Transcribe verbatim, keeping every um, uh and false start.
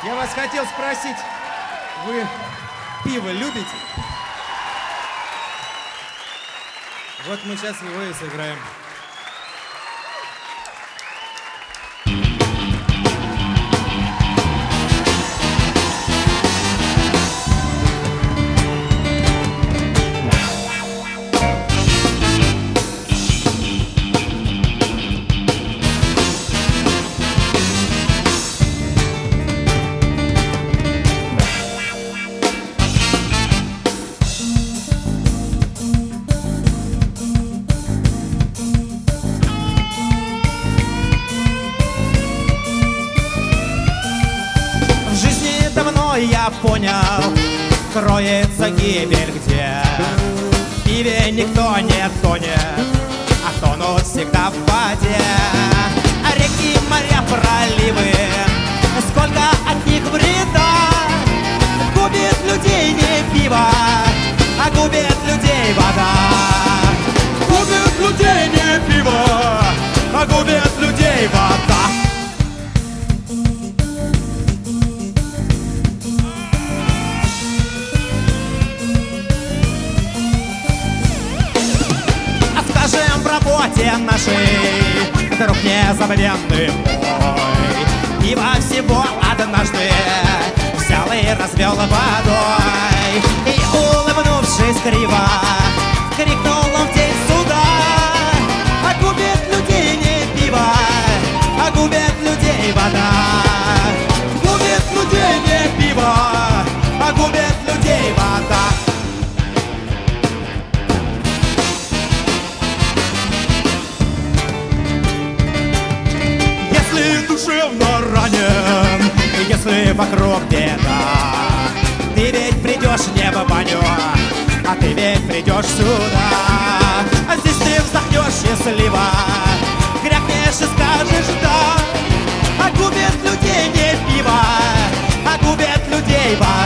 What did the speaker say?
Я вас хотел спросить, вы пиво любите? Вот мы сейчас его и сыграем. Я понял, кроется гибель где в пиве никто не тонет, а тонут всегда в воде. А реки, моря, проливы, сколько от них вреда. Губит людей не пиво, а губит людей вода. Губит людей не пиво, а губит людей вода. Работе нашей, друг незабвенный мой, пиво всего однажды взял и развел водой. И, улыбнувшись криво, крикнул он в день суда: а губит людей не пиво, а губит людей вода. Губит людей не пиво, а губит людей вода. Душевно ранен, если вокруг беда, ты ведь придешь не в баню, а ты ведь придешь сюда. А здесь ты вздохнешь счастливо, крякнешь и скажешь да. А губит людей не пиво, а губит людей вода.